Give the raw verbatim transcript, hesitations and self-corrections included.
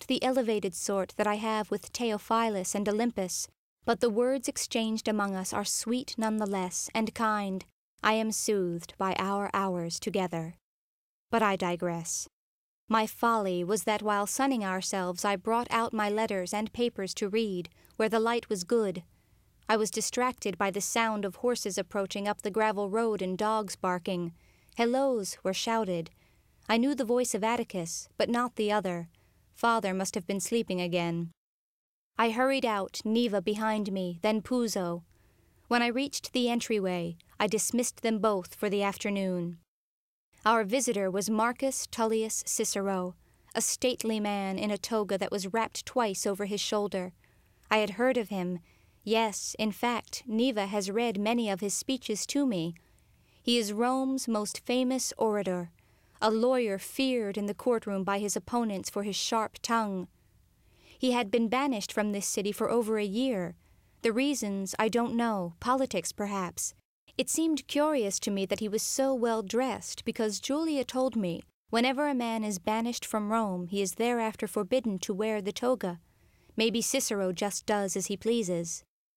not the elevated sort that I have with Theophilus and Olympus, but the words exchanged among us are sweet none the less, and kind. I am soothed by our hours together. But I digress. My folly was that while sunning ourselves I brought out my letters and papers to read, where the light was good. I was distracted by the sound of horses approaching up the gravel road and dogs barking. Hellos were shouted. I knew the voice of Atticus, but not the other. Father must have been sleeping again. I hurried out, Neva behind me, then Puzo. When I reached the entryway, I dismissed them both for the afternoon. Our visitor was Marcus Tullius Cicero, a stately man in a toga that was wrapped twice over his shoulder. I had heard of him. Yes, in fact, Neva has read many of his speeches to me. He is Rome's most famous orator, a lawyer feared in the courtroom by his opponents for his sharp tongue. He had been banished from this city for over a year. The reasons I don't know, politics perhaps. It seemed curious to me that he was so well dressed, because Julia told me, whenever a man is banished from Rome, he is thereafter forbidden to wear the toga. Maybe Cicero just does as he pleases.